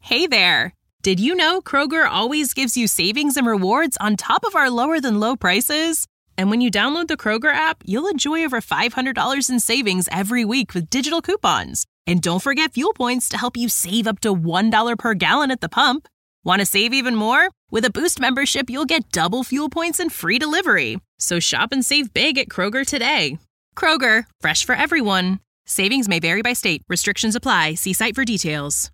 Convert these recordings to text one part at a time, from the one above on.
Hey there! Did you know Kroger always gives you savings and rewards on top of our lower-than-low prices? And when you download the Kroger app, you'll enjoy over $500 in savings every week with digital coupons. And don't forget fuel points to help you save up to $1 per gallon at the pump. Want to save even more? With a Boost membership, you'll get double fuel points and free delivery. So shop and save big at Kroger today. Kroger, fresh for everyone. Savings may vary by state. Restrictions apply. See site for details.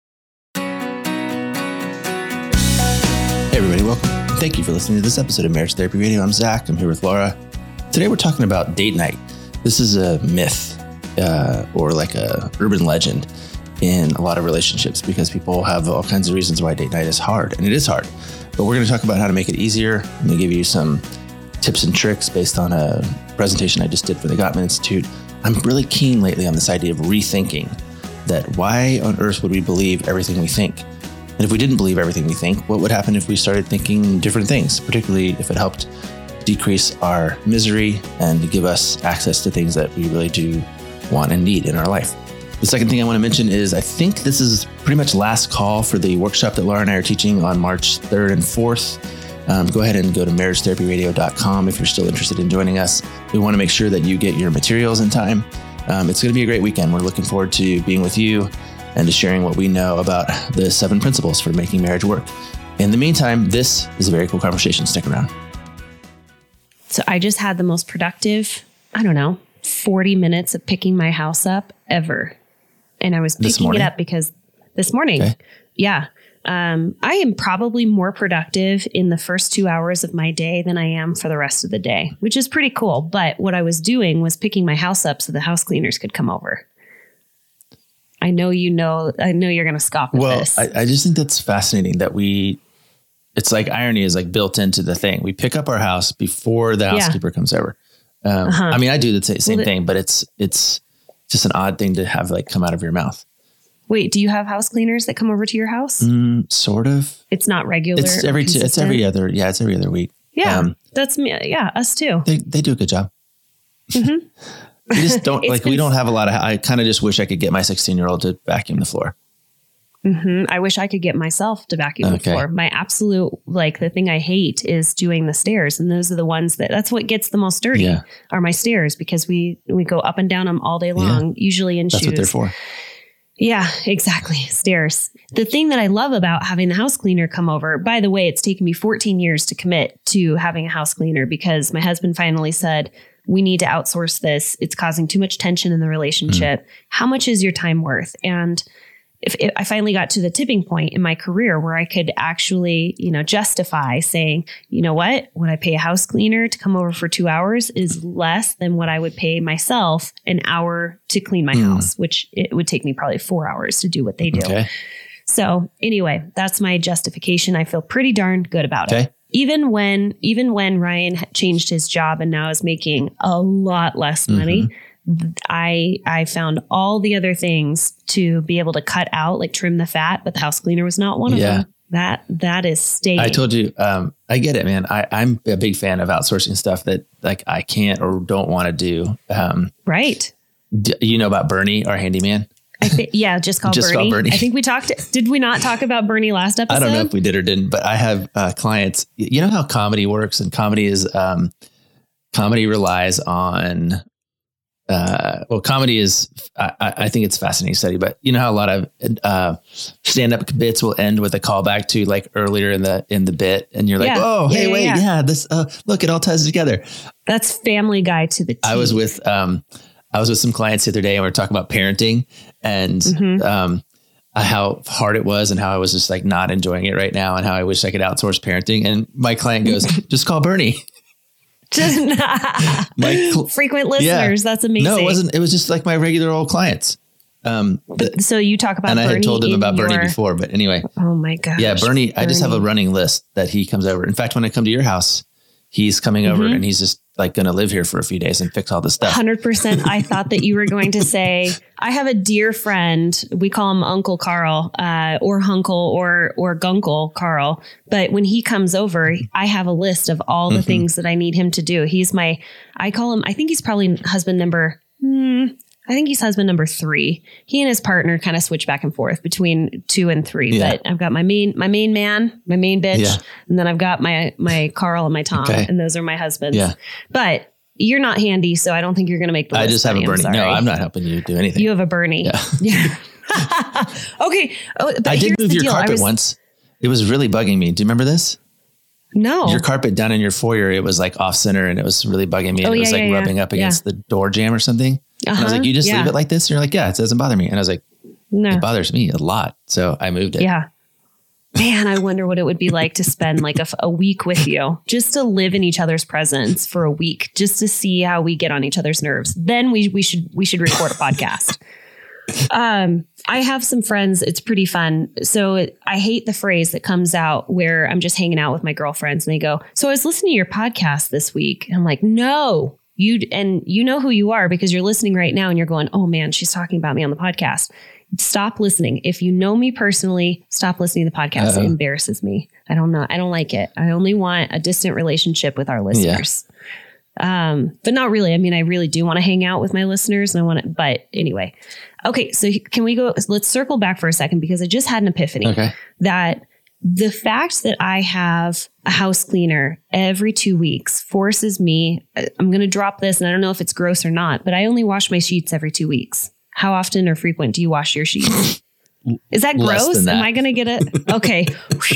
Hey everybody, welcome. Thank you for listening to this episode of Marriage Therapy Radio. I'm Zach. I'm here with Laura. Today we're talking about date night. This is a myth or like a urban legend in a lot of relationships because people have all kinds of reasons why date night is hard, and it is hard. But we're going to talk about how to make it easier. I'm going to give you some tips and tricks based on a presentation I just did for the Gottman Institute. I'm really keen lately on this idea of rethinking that why on earth would we believe everything we think? And if we didn't believe everything we think, what would happen if we started thinking different things, particularly if it helped decrease our misery and give us access to things that we really do want and need in our life? The second thing I want to mention is I think this is pretty much last call for the workshop that Laura and I are teaching on March 3rd and 4th. Go ahead and go to marriagetherapyradio.com if you're still interested in joining us. We want to make sure that you get your materials in time. It's going to be a great weekend. We're looking forward to being with you and to sharing what we know about the 7 principles for making marriage work. In the meantime, this is a very cool conversation. Stick around. So I just had the most productive, 40 minutes of picking my house up ever. And I was picking it up because this morning, I am probably more productive in the first 2 hours of my day than I am for the rest of the day, which is pretty cool. But what I was doing was picking my house up so the house cleaners could come over. I know you're going to scoff at this. Well, I just think that's fascinating that it's like irony is like built into the thing. We pick up our house before the housekeeper comes over. I mean, I do the same thing, but it's just an odd thing to have like come out of your mouth. Wait, do you have house cleaners that come over to your house? Sort of. It's not regular. It's every other week. Yeah, that's me. Yeah, us too. They do a good job. Mm-hmm. We just don't we don't have a lot of, I kind of just wish I could get my 16-year-old to vacuum the floor. Mm-hmm. I wish I could get myself to vacuum the floor. My absolute, the thing I hate is doing the stairs. And those are the ones that's what gets the most dirty are my stairs because we go up and down them all day long, usually in shoes. That's what they're for. Yeah, exactly. Stairs. The thing that I love about having the house cleaner come over, by the way, it's taken me 14 years to commit to having a house cleaner because my husband finally said, we need to outsource this. It's causing too much tension in the relationship. How much is your time worth? And if I finally got to the tipping point in my career where I could actually, justify saying, you know what I pay a house cleaner to come over for 2 hours is less than what I would pay myself an hour to clean my house, which it would take me probably 4 hours to do what they do. Okay. So anyway, that's my justification. I feel pretty darn good about it. Even when Ryan changed his job and now is making a lot less money, I found all the other things to be able to cut out, like trim the fat, but the house cleaner was not one of them. That is staying. I told you, I get it, man. I'm a big fan of outsourcing stuff that I can't or don't want to do. Right. You know about Bernie, our handyman? Just call Bernie. I think we did we not talk about Bernie last episode? I don't know if we did or didn't, but I have clients. You know how comedy works, and comedy relies on, comedy is, I think it's a fascinating study, but you know how a lot of stand-up bits will end with a callback to like earlier in the bit, and you're like, this, look, it all ties together. That's Family Guy to the T. I was with some clients the other day and we were talking about parenting and how hard it was and how I was just like not enjoying it right now and how I wish I could outsource parenting. And my client goes, just call Bernie. Frequent listeners. That's amazing. No, it wasn't. It was just like my regular old clients. So you talk about Bernie. And I had told him about Bernie before, but anyway. Oh my gosh. Yeah, Bernie. I just have a running list that he comes over. In fact, when I come to your house, he's coming over and he's just like going to live here for a few days and fix all this stuff. 100%. I thought that you were going to say, I have a dear friend. We call him Uncle Carl, or Hunkle or Gunkle Carl. But when he comes over, I have a list of all the things that I need him to do. I call him, I think he's probably husband number I think he's husband number 3. He and his partner kind of switch back and forth between 2 and 3. Yeah. But I've got my main man, my main bitch. Yeah. And then I've got my Carl and my Tom. Okay. And those are my husbands. Yeah. But you're not handy, so I don't think you're going to make the list. I just have a Bernie. No, I'm not helping you do anything. You have a Bernie. Yeah. Okay. But I did move your deal. carpet once. It was really bugging me. Do you remember this? No. Your carpet down in your foyer, it was like off center and it was really bugging me. And it was like rubbing up against the door jamb or something. And I was like, you just leave it like this? And you're like, yeah, it doesn't bother me. And I was like, no, it bothers me a lot. So I moved it. Yeah. Man, I wonder what it would be like to spend like a week with you, just to live in each other's presence for a week, just to see how we get on each other's nerves. Then we should record a podcast. I have some friends. It's pretty fun. So I hate the phrase that comes out where I'm just hanging out with my girlfriends and they go, so I was listening to your podcast this week. And I'm like, no, you know who you are because you're listening right now and you're going, oh man, she's talking about me on the podcast. Stop listening. If you know me personally, stop listening to the podcast. It embarrasses me. I don't know. I don't like it. I only want a distant relationship with our listeners. Yeah. But not really. I mean, I really do want to hang out with my listeners and I want to, but anyway. Okay. So can we go, let's circle back for a second because I just had an epiphany that the fact that I have a house cleaner every 2 weeks forces me, I'm going to drop this and I don't know if it's gross or not, but I only wash my sheets every 2 weeks. How often or frequent do you wash your sheets? Is that gross? Am I going to get it? Okay.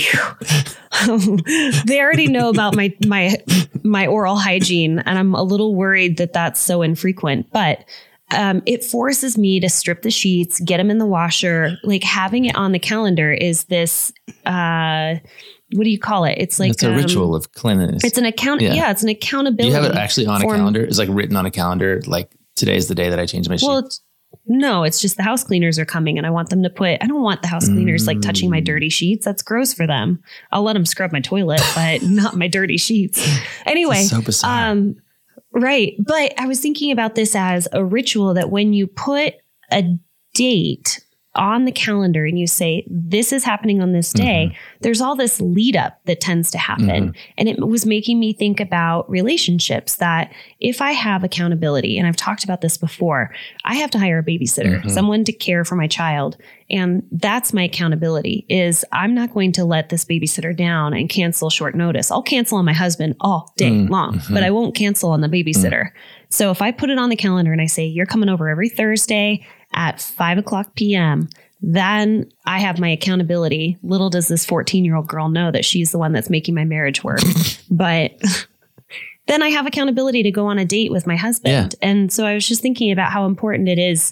They already know about my oral hygiene and I'm a little worried that that's so infrequent, but it forces me to strip the sheets, get them in the washer. Like having it on the calendar is this, what do you call it? It's like it's a ritual of cleanliness. It's an account. Yeah, it's an accountability. Do you have it actually on a calendar? It's like written on a calendar. Like today's the day that I change my sheets. No, it's just the house cleaners are coming and I want them to I don't want the house cleaners like touching my dirty sheets. That's gross for them. I'll let them scrub my toilet, but not my dirty sheets. Anyway, so bizarre. Right. But I was thinking about this as a ritual that when you put a date on the calendar and you say, this is happening on this day, there's all this lead up that tends to happen. And it was making me think about relationships that if I have accountability, and I've talked about this before, I have to hire a babysitter, someone to care for my child. And that's my accountability is I'm not going to let this babysitter down and cancel short notice. I'll cancel on my husband all day long, but I won't cancel on the babysitter. So if I put it on the calendar and I say, you're coming over every Thursday at 5:00 p.m., then I have my accountability. Little does this 14-year-old girl know that she's the one that's making my marriage work. But then I have accountability to go on a date with my husband. Yeah. And so I was just thinking about how important it is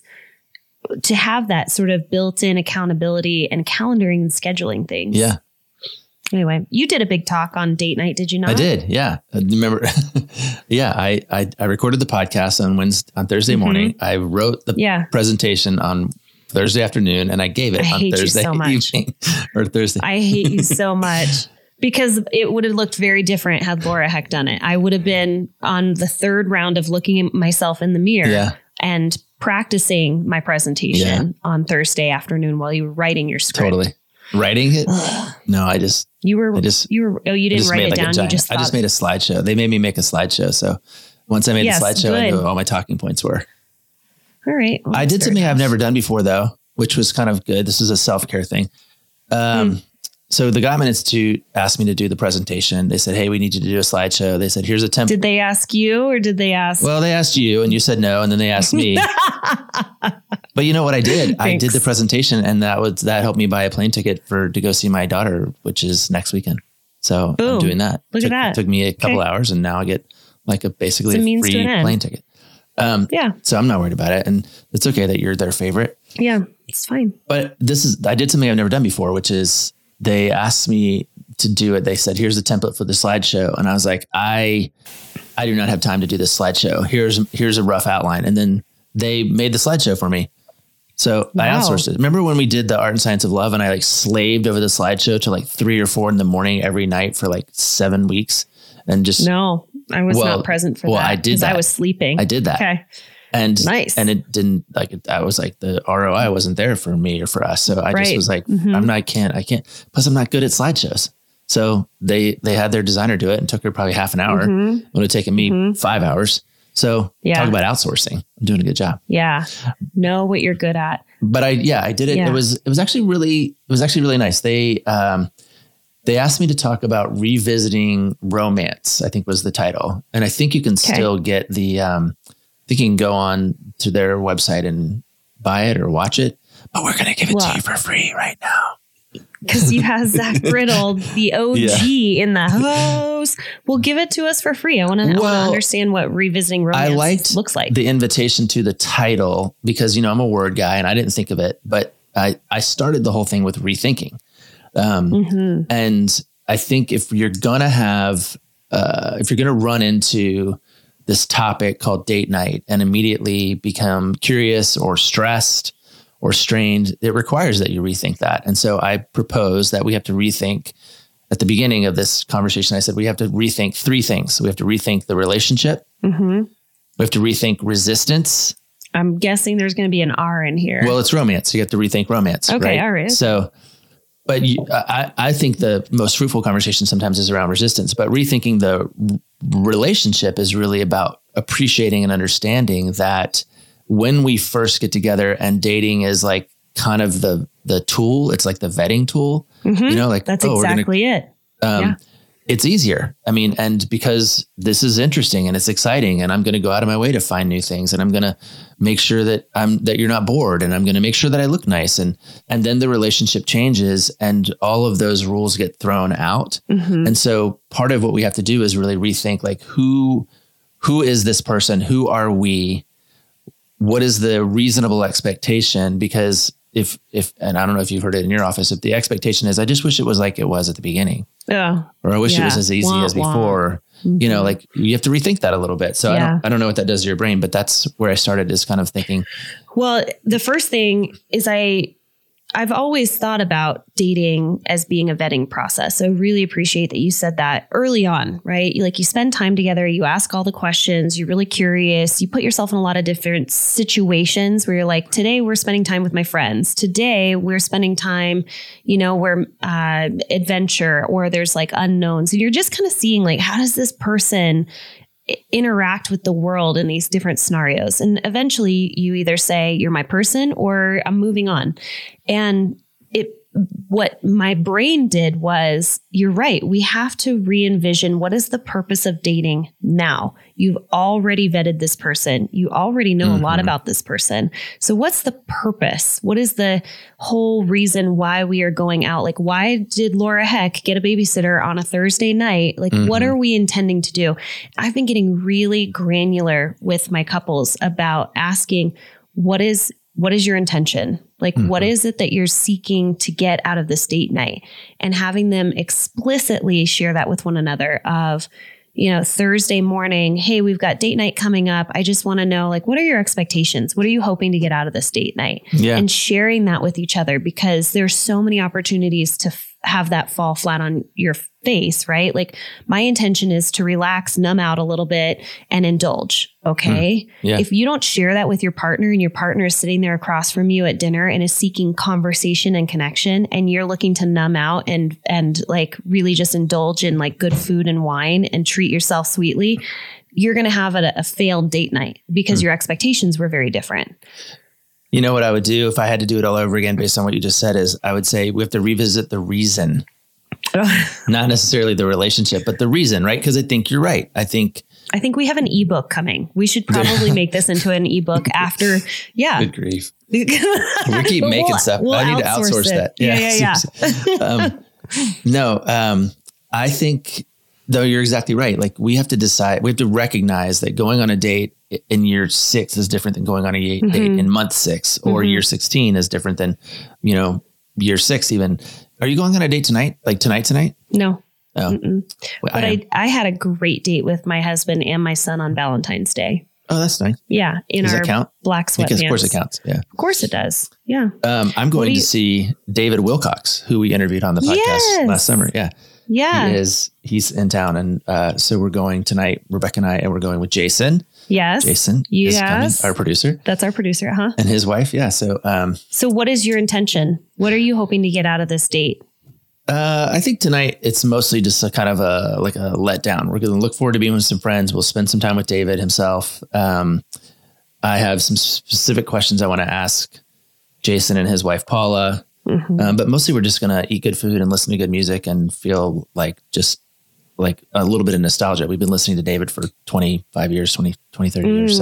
to have that sort of built-in accountability and calendaring and scheduling things. Yeah. Anyway, you did a big talk on date night, did you not? I did. Yeah. Remember? Yeah. I recorded the podcast on Thursday morning. I wrote the presentation on Thursday afternoon and I gave it on Thursday evening or Thursday. I hate you so much because it would have looked very different had Laura Heck done it. I would have been on the third round of looking at myself in the mirror and practicing my presentation on Thursday afternoon while you were writing your script. Totally. Writing it? No, you didn't write it down. I just made a slideshow. They made me make a slideshow. So once I made the slideshow, I knew what all my talking points were. All right. Well, I did something I've never done before though, which was kind of good. This is a self-care thing. So the Gottman Institute asked me to do the presentation. They said, hey, we need you to do a slideshow. They said, here's a template. Did they ask you or did they ask? Well, they asked you and you said no. And then they asked me. But you know what I did? I did the presentation and that helped me buy a plane ticket to go see my daughter, which is next weekend. So I'm doing that. Look at that. It took me a couple hours and now I get like basically a free plane ticket. So I'm not worried about it. And it's okay that you're their favorite. Yeah, it's fine. But I did something I've never done before, which is they asked me to do it. They said, here's the template for the slideshow. And I was like, I do not have time to do this slideshow. Here's a rough outline. And then they made the slideshow for me. So I outsourced it. Remember when we did the Art and Science of Love and I like slaved over the slideshow till like 3 or 4 in the morning every night for like 7 weeks and just. No, I was not present for that. I did that. I was sleeping. I did that. Okay. And nice. And it didn't I was like the ROI wasn't there for me or for us. So I just was like, I can't. Plus I'm not good at slideshows. So they had their designer do it and took her probably half an hour. It would have taken me 5 hours. So talk about outsourcing. I'm doing a good job. Yeah. Know what you're good at. But I did it. Yeah. It was actually really nice. They asked me to talk about revisiting romance, I think was the title. And I think you can still get the, I think you can go on to their website and buy it or watch it, but we're going to give it to you for free right now. Because you have Zach Brittle, the OG in the house. Well, give it to us for free. I want to understand what revisiting romance looks like. The invitation to the title because, I'm a word guy and I didn't think of it, but I started the whole thing with rethinking. And I think if you're going to run into this topic called date night and immediately become curious or stressed or strained, it requires that you rethink that. And so I propose that we have to rethink at the beginning of this conversation. I said, we have to rethink three things. We have to rethink the relationship. We have to rethink resistance. I'm guessing there's going to be an R in here. Well, it's romance. You have to rethink romance. Okay. Right? All right. So, but I think the most fruitful conversation sometimes is around resistance, but rethinking the relationship is really about appreciating and understanding that when we first get together and dating is like kind of the tool, it's like the vetting tool, that's exactly it. It's easier. I mean, and because this is interesting and it's exciting and I'm going to go out of my way to find new things and I'm going to make sure that you're not bored and I'm going to make sure that I look nice. And then the relationship changes and all of those rules get thrown out. And so part of what we have to do is really rethink like, who is this person? Who are we? What is the reasonable expectation? Because if, and I don't know if you've heard it in your office, if the expectation is, I just wish it was like it was at the beginning. Yeah. Or I wish it was as easy as before, like you have to rethink that a little bit. So I don't know what that does to your brain, but that's where I started is kind of thinking. Well, the first thing is I've always thought about dating as being a vetting process. So I really appreciate that you said that early on, right? Like you spend time together, you ask all the questions, you're really curious, you put yourself in a lot of different situations where you're like, today we're spending time with my friends. Today we're spending time, where adventure or there's like unknowns. And you're just kind of seeing like, how does this person interact with the world in these different scenarios. And eventually you either say you're my person or I'm moving on. And what my brain did was, you're right. We have to re-envision what is the purpose of dating now. You've already vetted this person. You already know a lot about this person. So what's the purpose? What is the whole reason why we are going out? Like, why did Laura Heck get a babysitter on a Thursday night? Like, what are we intending to do? I've been getting really granular with my couples about asking, what is your intention? Like, what is it that you're seeking to get out of this date night? And having them explicitly share that with one another of, Thursday morning, hey, we've got date night coming up. I just want to know, like, what are your expectations? What are you hoping to get out of this date night? Yeah. And sharing that with each other, because there's so many opportunities to have that fall flat on your face, right? Like, my intention is to relax, numb out a little bit and indulge. Okay. Yeah. If you don't share that with your partner and your partner is sitting there across from you at dinner and is seeking conversation and connection, and you're looking to numb out and like really just indulge in like good food and wine and treat yourself sweetly, you're going to have a failed date night because your expectations were very different. You know what I would do if I had to do it all over again based on what you just said is I would say we have to revisit the reason, not necessarily the relationship, but the reason, right? Because I think you're right. I think we have an ebook coming. We should probably make this into an ebook after. Yeah. Good grief. We keep making stuff. I need to outsource that. Yeah. I think though you're exactly right. Like we have to recognize that going on a date in year 6 is different than going on a date in month 6 or year 16 is different than, year 6 even. Are you going on a date tonight? Like tonight? No. Oh. But I had a great date with my husband and my son on Valentine's Day. Oh, that's nice. Yeah. Does that count? Black sweatpants. Because of course it counts. Yeah. Of course it does. Yeah. I'm going to see David Wilcox, who we interviewed on the podcast last summer. Yeah. Yeah. He's in town. And so we're going tonight, Rebecca and I, and we're going with Jason. Yes. Jason is coming, our producer. That's our producer, huh? And his wife. Yeah. So what is your intention? What are you hoping to get out of this date? I think tonight it's mostly just a kind of a letdown. We're going to look forward to being with some friends. We'll spend some time with David himself. I have some specific questions I want to ask Jason and his wife, Paula. But mostly we're just going to eat good food and listen to good music and feel like just like a little bit of nostalgia. We've been listening to David for 25 years, 30 years.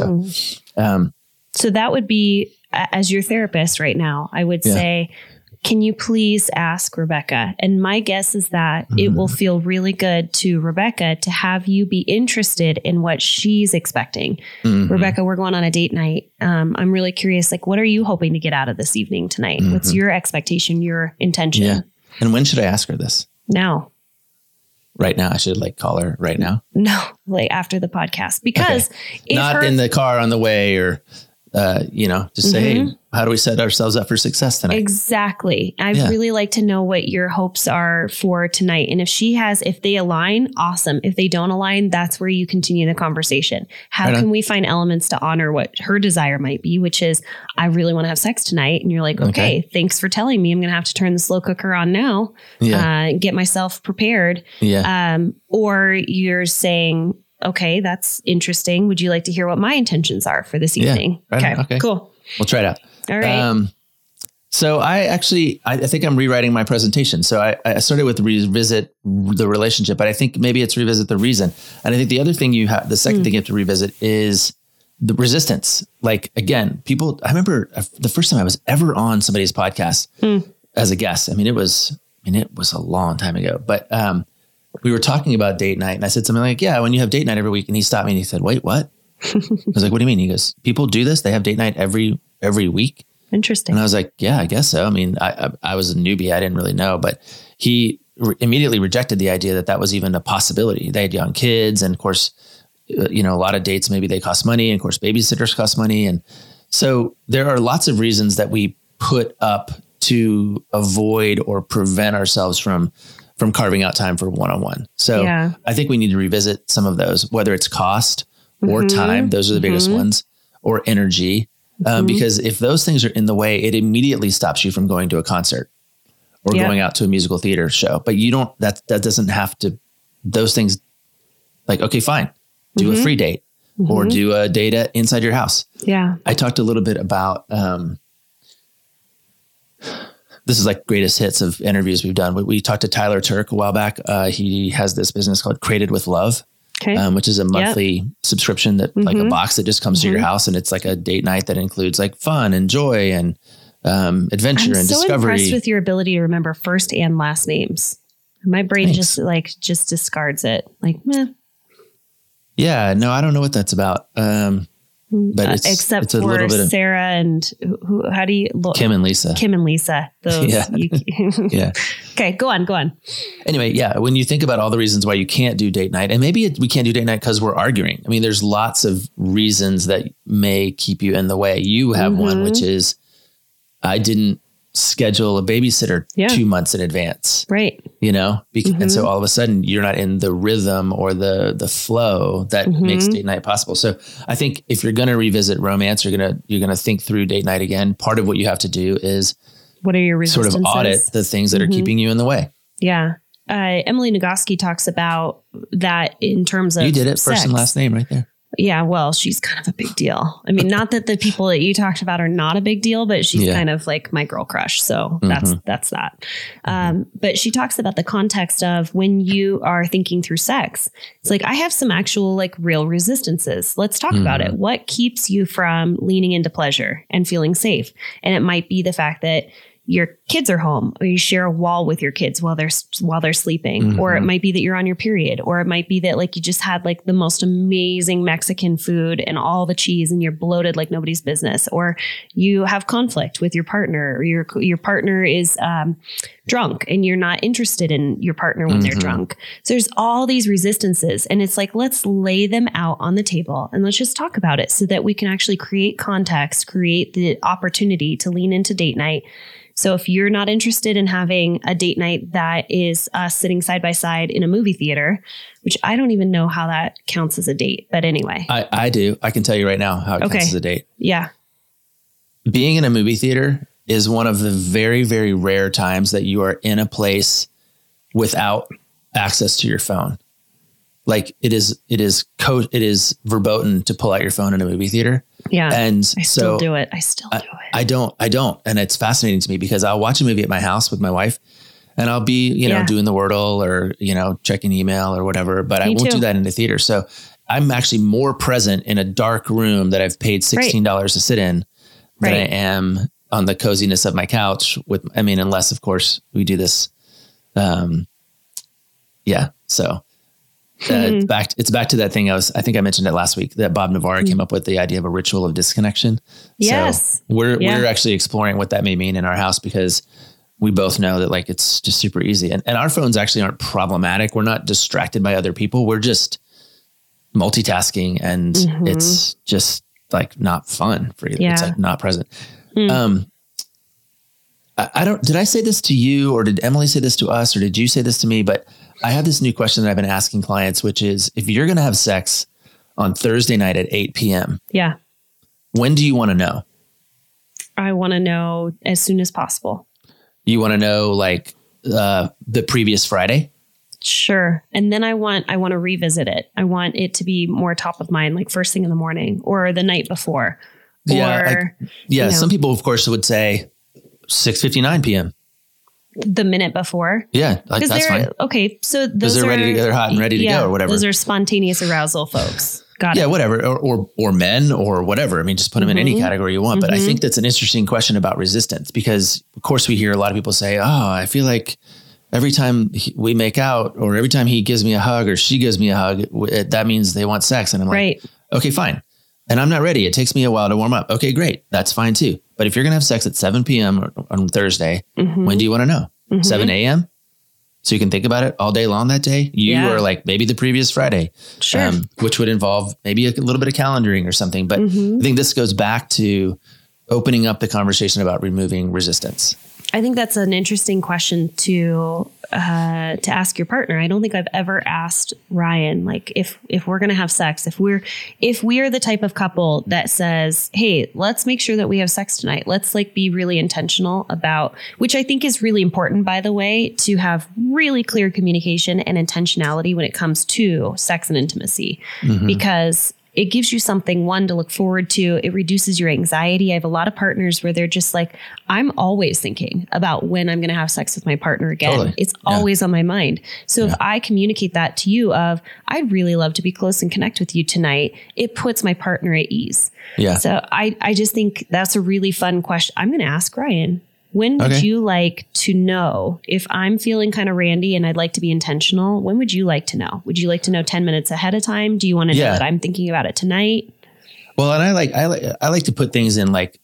So that would be, as your therapist right now, I would say, can you please ask Rebecca? And my guess is that it will feel really good to Rebecca to have you be interested in what she's expecting. Rebecca, we're going on a date night. I'm really curious, like, what are you hoping to get out of this evening tonight? What's your expectation, your intention? Yeah. And when should I ask her this? Now. Right now? I should call her right now? No, after the podcast, because not in the car on the way or, just say, hey, how do we set ourselves up for success tonight? Exactly. I'd really like to know what your hopes are for tonight. And if they align, awesome. If they don't align, that's where you continue the conversation. How can we find elements to honor what her desire might be, which is, I really want to have sex tonight. And you're like, okay, thanks for telling me. I'm going to have to turn the slow cooker on now, get myself prepared. Or you're saying, okay, that's interesting. Would you like to hear what my intentions are for this evening? Okay, cool. We'll try it out. All right. So I think I'm rewriting my presentation. So I started with revisit the relationship, but I think maybe it's revisit the reason. And I think the other thing the second thing you have to revisit is the resistance. Like, again, I remember the first time I was ever on somebody's podcast as a guest. It was a long time ago, but, we were talking about date night and I said something like, when you have date night every week, and he stopped me and he said, wait, what? I was like, what do you mean? He goes, people do this. They have date night every week. Interesting. And I was like, yeah, I guess so. I was a newbie. I didn't really know, but he immediately rejected the idea that was even a possibility. They had young kids. And of course, a lot of dates, maybe they cost money. And of course, babysitters cost money. And so there are lots of reasons that we put up to avoid or prevent ourselves from carving out time for one-on-one. So I think we need to revisit some of those, whether it's cost or time. Those are the biggest ones, or energy. Because if those things are in the way, it immediately stops you from going to a concert or going out to a musical theater show. But you don't, that doesn't have to, those things, okay, fine. Do a free date or do a date inside your house. Yeah. I talked a little bit about, this is greatest hits of interviews we've done. We talked to Tyler Turk a while back. He has this business called Created with Love, which is a monthly subscription that a box that just comes to your house. And it's a date night that includes fun and joy and adventure and discovery. I'm so impressed with your ability to remember first and last names. My brain just discards it. Meh. Yeah, no, I don't know what that's about. But except it's a for little bit of Sarah and how do you look? Kim and Lisa. Those. Yeah. Okay, go on. Anyway, when you think about all the reasons why you can't do date night, and maybe we can't do date night because we're arguing. There's lots of reasons that may keep you in the way. You have one, which is I didn't schedule a babysitter 2 months in advance. Right. And so all of a sudden you're not in the rhythm or the flow that makes date night possible. So I think if you're going to revisit romance, you're going to think through date night again. Part of what you have to do is what are your resistances? Sort of audit the things that are keeping you in the way. Yeah. Emily Nagoski talks about that in terms of you did it sex. First and last name right there. Yeah, well, she's kind of a big deal. Not that the people that you talked about are not a big deal, but she's kind of my girl crush. So that's that. But she talks about the context of when you are thinking through sex. It's I have some actual real resistances. Let's talk about it. What keeps you from leaning into pleasure and feeling safe? And it might be the fact that your kids are home, or you share a wall with your kids while they're sleeping, or it might be that you're on your period, or it might be that you just had the most amazing Mexican food and all the cheese and you're bloated like nobody's business, or you have conflict with your partner, or your partner is drunk and you're not interested in your partner when they're drunk. So there's all these resistances, and it's let's lay them out on the table and let's just talk about it so that we can actually create context, create the opportunity to lean into date night. So if you're not interested in having a date night that is us sitting side by side in a movie theater, which I don't even know how that counts as a date, but anyway. I do. I can tell you right now how it counts as a date. Yeah. Being in a movie theater is one of the very, very rare times that you are in a place without access to your phone. Like it is verboten to pull out your phone in a movie theater. Yeah. And I still do it. I don't. And it's fascinating to me because I'll watch a movie at my house with my wife and I'll be, doing the Wordle or, checking email or whatever, but I won't do that in the theater. So I'm actually more present in a dark room that I've paid $16 to sit in than I am on the coziness of my couch unless of course we do this. So it's back to that thing. I think I mentioned it last week that Bob Navarro came up with the idea of a ritual of disconnection. Yes. So we're actually exploring what that may mean in our house because we both know that like, it's just super easy and our phones actually aren't problematic. We're not distracted by other people. We're just multitasking and it's just like not fun for you. Yeah. It's like not present. Did I say this to you or did Emily say this to us or did you say this to me? But I have this new question that I've been asking clients, which is if you're going to have sex on Thursday night at 8 p.m. Yeah. When do you want to know? I want to know as soon as possible. You want to know like the previous Friday? Sure. And then I want to revisit it. I want it to be more top of mind, like first thing in the morning or the night before. Some people of course would say 6:59 p.m. The minute before. Yeah. Like that's fine. Okay. So those are ready to go. They're hot and ready to go or whatever. Those are spontaneous arousal folks. Got it. Yeah, whatever. Or men or whatever. I mean, just put them in any category you want. But I think that's an interesting question about resistance because of course we hear a lot of people say, oh, I feel like every time we make out or every time he gives me a hug or she gives me a hug, that means they want sex. And I'm like, okay, fine. And I'm not ready. It takes me a while to warm up. Okay, great. That's fine too. But if you're going to have sex at 7 p.m. on Thursday, when do you want to know? 7 a.m.? So you can think about it all day long that day. You are like maybe the previous Friday, which would involve maybe a little bit of calendaring or something. But I think this goes back to opening up the conversation about removing resistance. I think that's an interesting question to ask your partner. I don't think I've ever asked Ryan, like if we're going to have sex, if we're the type of couple that says, hey, let's make sure that we have sex tonight. Let's like be really intentional about, which I think is really important, by the way, to have really clear communication and intentionality when it comes to sex and intimacy, because it gives you something, one, to look forward to. It reduces your anxiety. I have a lot of partners where they're just like, I'm always thinking about when I'm going to have sex with my partner again. Totally. It's always on my mind. So if I communicate that to you of, I'd really love to be close and connect with you tonight, it puts my partner at ease. Yeah. So I just think that's a really fun question. I'm going to ask Ryan. When would you like to know if I'm feeling kind of randy and I'd like to be intentional? When would you like to know? Would you like to know 10 minutes ahead of time? Do you want to know that I'm thinking about it tonight? Well, and I like to put things in like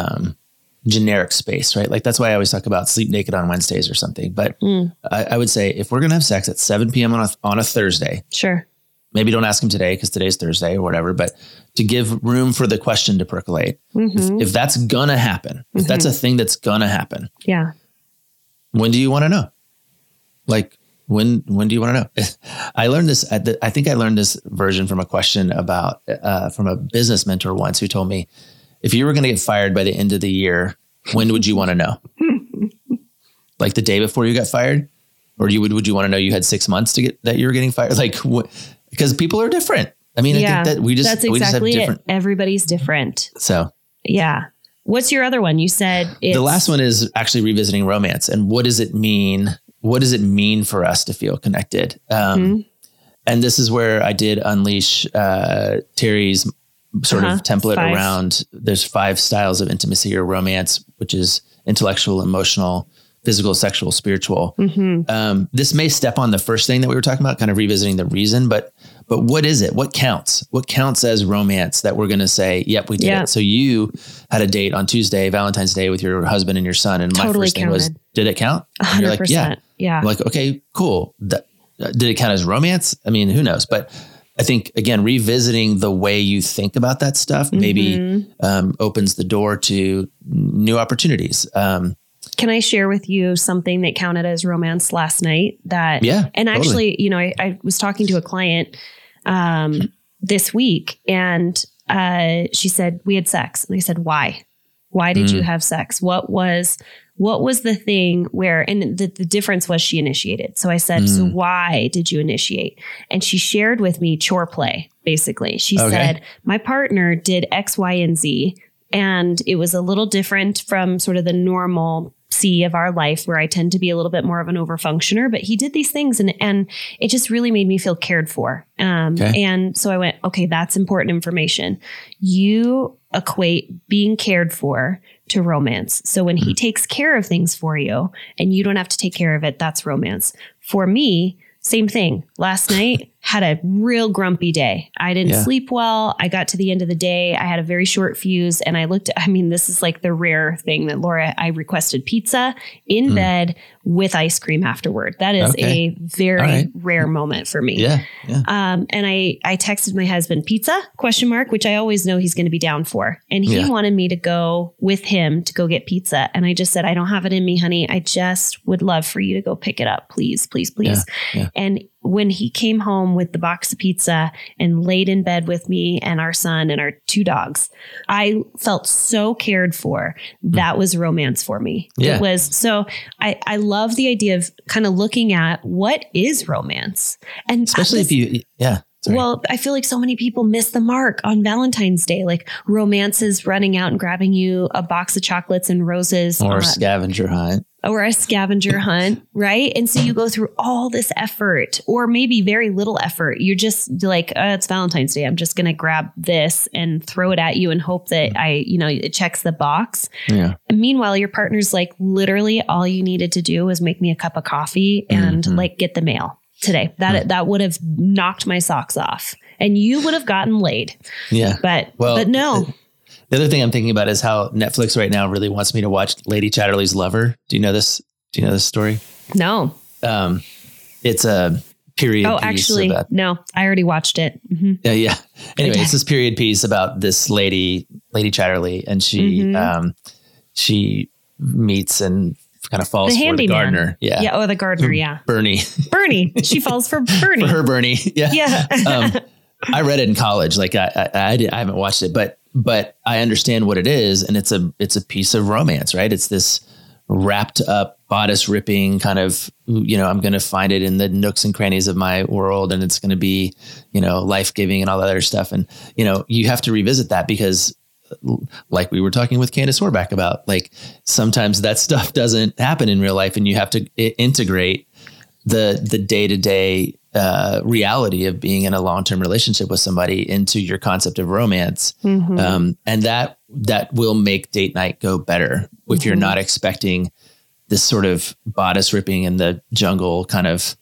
generic space, right? Like that's why I always talk about sleep naked on Wednesdays or something. But I would say if we're going to have sex at 7 p.m. on a Thursday, sure. Maybe don't ask him today because today's Thursday or whatever, but to give room for the question to percolate. If that's gonna happen, if that's a thing that's gonna happen, when do you want to know? Like when do you want to know? I learned this I think I learned this version from a question about from a business mentor once who told me, if you were going to get fired by the end of the year, when would you want to know? Like the day before you got fired, or would you want to know you had 6 months to get that you were getting fired? Like because people are different. I mean, I think that that's exactly we just have different. Everybody's different. So, yeah. What's your other one? You said the last one is actually revisiting romance. And what does it mean? What does it mean for us to feel connected? And this is where I did unleash Terry's sort of template around, there's 5 styles of intimacy or romance, which is intellectual, emotional, physical, sexual, spiritual. This may step on the first thing that we were talking about, kind of revisiting the reason, but what is it? What counts? What counts as romance that we're going to say, yep, we did it. So you had a date on Tuesday, Valentine's Day, with your husband and your son. And my first thing was, did it count? 100%. And you're like, yeah. I'm like, okay, cool. Did it count as romance? I mean, who knows? But I think, again, revisiting the way you think about that stuff maybe opens the door to new opportunities. Can I share with you something that counted as romance last night? Actually, I was talking to a client this week, and she said, we had sex. And I said, why? Why did you have sex? What was what was the thing where, and the difference was she initiated. So I said, so why did you initiate? And she shared with me chore play, basically. She said, my partner did X, Y, and Z. And it was a little different from sort of the normal of our life where I tend to be a little bit more of an overfunctioner, but he did these things and it just really made me feel cared for. And so I went, okay, that's important information. You equate being cared for to romance. So when he takes care of things for you and you don't have to take care of it, that's romance. For me, same thing. Last night had a real grumpy day. I didn't sleep well. I got to the end of the day. I had a very short fuse and I looked at, this is like the rare thing that Laura, I requested pizza in bed with ice cream afterward. That is a very rare moment for me. And I texted my husband, pizza ? Which I always know he's going to be down for. And he wanted me to go with him to go get pizza. And I just said, I don't have it in me, honey. I just would love for you to go pick it up. Please, please, please. And when he came home with the box of pizza and laid in bed with me and our son and our 2 dogs, I felt so cared for. That was romance for me. It was. So I love the idea of kind of looking at what is romance. And especially if you, sorry. Well, I feel like so many people miss the mark on Valentine's Day. Like romance is running out and grabbing you a box of chocolates and roses. Or a scavenger hunt. Or a scavenger hunt, right? And so you go through all this effort or maybe very little effort. You're just like, it's Valentine's Day. I'm just going to grab this and throw it at you and hope that it checks the box. And meanwhile, your partner's like, literally all you needed to do was make me a cup of coffee and like get the mail today. That would have knocked my socks off and you would have gotten laid. But no. The other thing I'm thinking about is how Netflix right now really wants me to watch Lady Chatterley's Lover. Do you know this? Do you know this story? No. It's a period piece. Actually, no, I already watched it. Mm-hmm. Yeah. Anyway, it's this period piece about this Lady Chatterley, and she meets and kind of falls for the gardener. Yeah. Oh, the gardener. Yeah. Bernie. She falls for Bernie. For her Bernie. Yeah. I read it in college. Like I haven't watched it, but I understand what it is. And it's a piece of romance, right? It's this wrapped up bodice ripping kind of, I'm going to find it in the nooks and crannies of my world. And it's going to be, life-giving and all that other stuff. And, you have to revisit that because like we were talking with Candace Horback about, like, sometimes that stuff doesn't happen in real life and you have to integrate the day-to-day reality of being in a long-term relationship with somebody into your concept of romance. And that will make date night go better if you're not expecting this sort of bodice ripping in the jungle kind of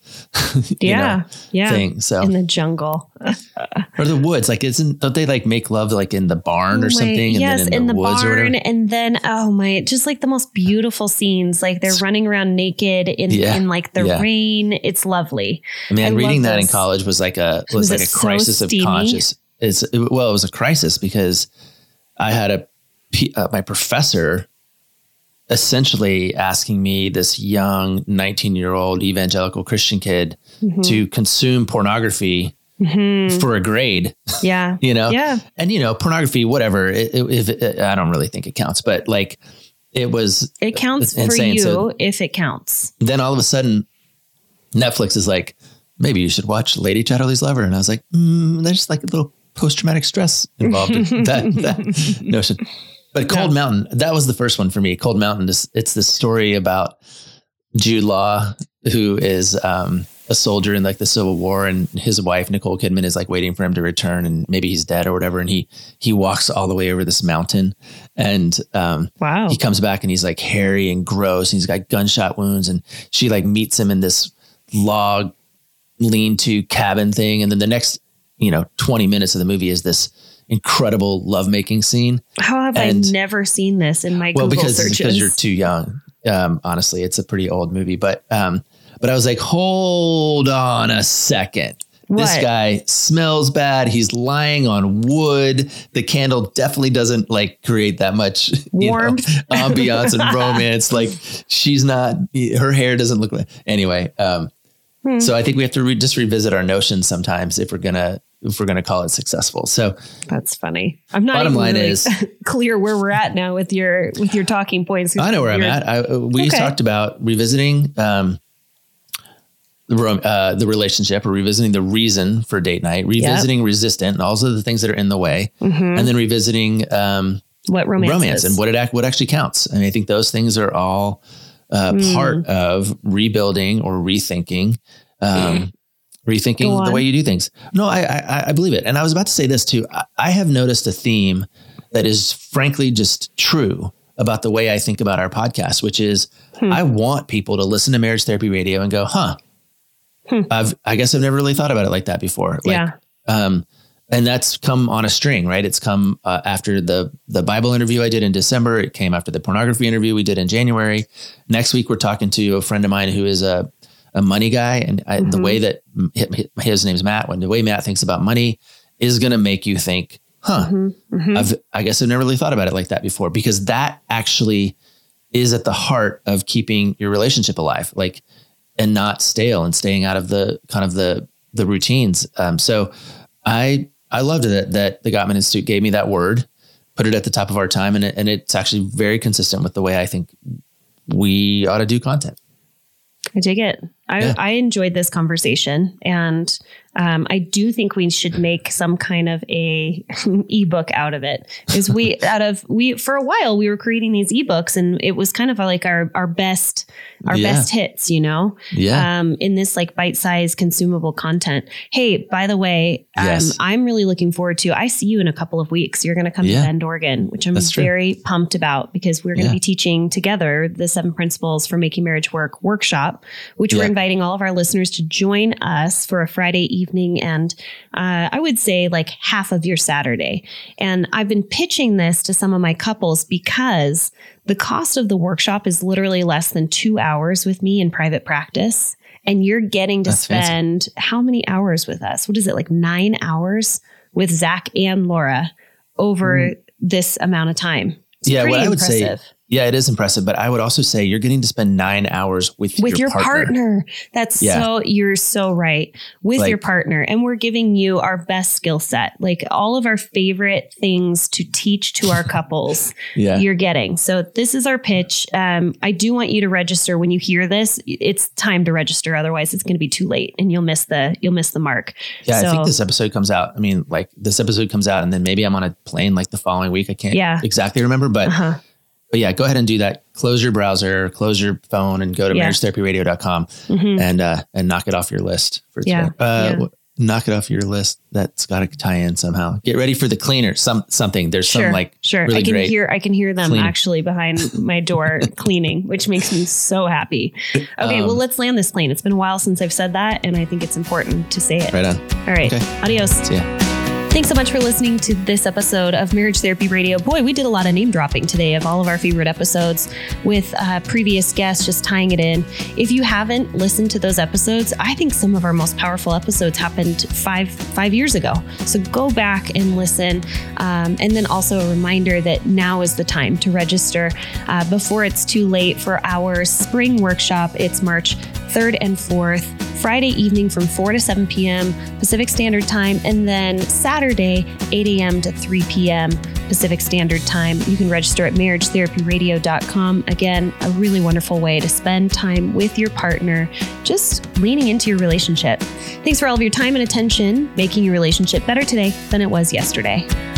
thing. So in the jungle or the woods, like don't they like make love like in the barn or something? Yes, and then in the woods barn, and then just like the most beautiful scenes. Like they're running around naked in like the rain. It's lovely. I mean, reading that in college was like a crisis of conscious. It was a crisis because I had my professor essentially asking me, this young 19-year-old evangelical Christian kid, to consume pornography for a grade. Yeah. And, pornography, whatever, I don't really think it counts, but like it counts for you if it counts. Then all of a sudden Netflix is like, maybe you should watch Lady Chatterley's Lover. And I was like, there's like a little post-traumatic stress involved in that notion. But Cold Mountain, that was the first one for me. Cold Mountain, it's this story about Jude Law, who is a soldier in like the Civil War, and his wife, Nicole Kidman, is like waiting for him to return, and maybe he's dead or whatever. And he walks all the way over this mountain, and he comes back and he's like hairy and gross, and he's got gunshot wounds, and she like meets him in this log lean-to cabin thing. And then the next, 20 minutes of the movie is this incredible lovemaking scene. How have I never seen this in my Google searches? Because you're too young. Honestly, it's a pretty old movie, but I was like, hold on a second. What? This guy smells bad. He's lying on wood. The candle definitely doesn't like create that much warmth, ambiance and romance. Like she's not, her hair doesn't look like, anyway. So I think we have to just revisit our notions sometimes if we're going to if we're going to call it successful. So that's funny. I'm not bottom even line really is clear where we're at now with your talking points. I know where I'm at. We talked about revisiting the relationship, or revisiting the reason for date night, revisiting resistant and all of the things that are in the way, and then revisiting what romance and what actually counts. And I think those things are all part of rebuilding or rethinking the way you do things. No, I believe it. And I was about to say this too. I have noticed a theme that is frankly just true about the way I think about our podcast, which is I want people to listen to Marriage Therapy Radio and go, I guess I've never really thought about it like that before. And that's come on a string, right? It's come after the Bible interview I did in December. It came after the pornography interview we did in January. Next week, we're talking to a friend of mine who is a money guy. And the way that his name's Matt, when the way Matt thinks about money is going to make you think, I guess I've never really thought about it like that before, because that actually is at the heart of keeping your relationship alive, and not stale and staying out of the kind of the routines. So I loved it that the Gottman Institute gave me that word, put it at the top of our time. And it's actually very consistent with the way I think we ought to do content. I dig it. I enjoyed this conversation, and I do think we should make some kind of a ebook out of it. Because for a while we were creating these ebooks, and it was kind of like our best hits, in this bite-sized consumable content. Hey, by the way, I'm really looking forward to, I see you in a couple of weeks. You're going to come to Bend, Oregon, which I'm very pumped about, because we're going to be teaching together the 7 Principles for Making Marriage Work workshop, which we're inviting all of our listeners to join us for a Friday evening. And I would say half of your Saturday. And I've been pitching this to some of my couples because the cost of the workshop is literally less than 2 hours with me in private practice. And you're getting to spend how many hours with us? What is it, 9 hours with Zach and Laura over this amount of time? It's what I would impressive. say. Yeah, it is impressive. But I would also say you're getting to spend 9 hours with your partner. That's you're so right. With your partner. And we're giving you our best skill set, all of our favorite things to teach to our couples. You're getting. So this is our pitch. I do want you to register when you hear this. It's time to register. Otherwise it's going to be too late and you'll miss the mark. Yeah. So, I think this episode comes out. I mean, this episode comes out and then maybe I'm on a plane the following week. I can't exactly remember, but But yeah, go ahead and do that. Close your browser, close your phone, and go to marriagetherapyradio.com and knock it off your list for today. Knock it off your list. That's got to tie in somehow. Get ready for the cleaner. Something. There's some really I can hear them actually behind my door cleaning, which makes me so happy. Okay, well, let's land this plane. It's been a while since I've said that, and I think it's important to say it. Right on. All right. Okay. Adios. See ya. Thanks so much for listening to this episode of Marriage Therapy Radio. Boy, we did a lot of name dropping today of all of our favorite episodes with previous guests, just tying it in. If you haven't listened to those episodes, I think some of our most powerful episodes happened five years ago. So go back and listen. And then also a reminder that now is the time to register before it's too late for our spring workshop. It's March 3rd and 4th. Friday evening from 4 to 7 p.m. Pacific Standard Time, and then Saturday, 8 a.m. to 3 p.m. Pacific Standard Time. You can register at marriagetherapyradio.com. Again, a really wonderful way to spend time with your partner, just leaning into your relationship. Thanks for all of your time and attention, making your relationship better today than it was yesterday.